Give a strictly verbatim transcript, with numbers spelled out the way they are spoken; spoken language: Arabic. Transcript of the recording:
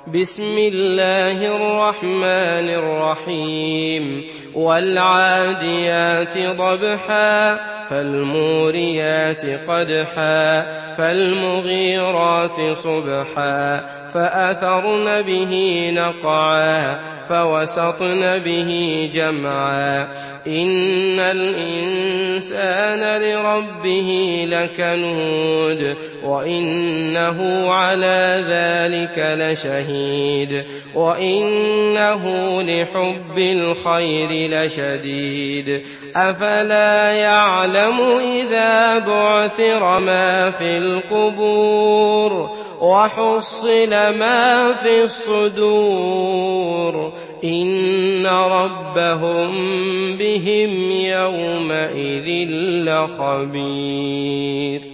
بسم الله الرحمن الرحيم والعاديات ضبحا فالموريات قدحا فالمغيرات صبحا فأثرن به نقعا فوسطن به جمعا إن الإنسان لربه لكنود وإنه على ذلك لشهيد وإنه لحب الخير لشديد أفلا يعلم إذا بعثر ما في القبور وحصل ما في الصدور إن ربهم بهم يومئذ لخبير.